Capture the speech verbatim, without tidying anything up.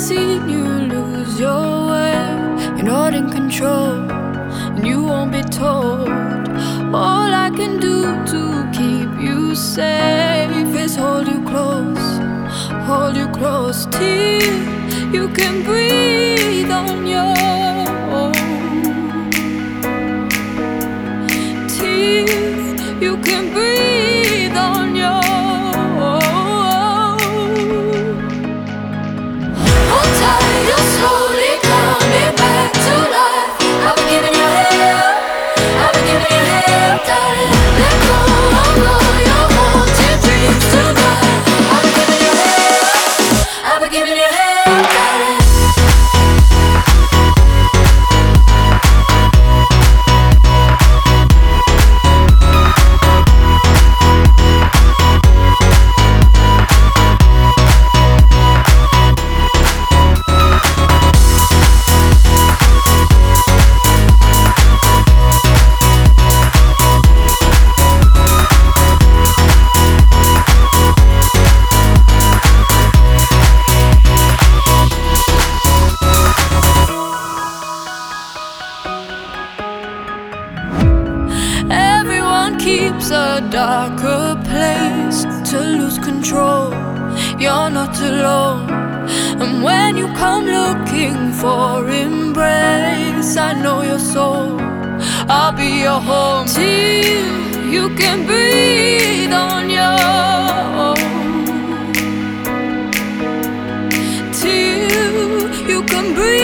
seen you lose your way. You're not in control, and you won't be told. All I can do to keep you safe is hold you close, hold you close till you can breathe on your own, till you can breathe on your own. Hold tight, you're slowly coming back to life. I've been giving you hell, I've been giving you hell, darling. Let go of all your haunted dreams tonight. I've been giving you hell, I've been giving you hell, darling. Everyone keeps a darker place to lose control. You're not alone. And when you come looking for embrace, I know your soul, I'll be your home till you can breathe on your own, till you can breathe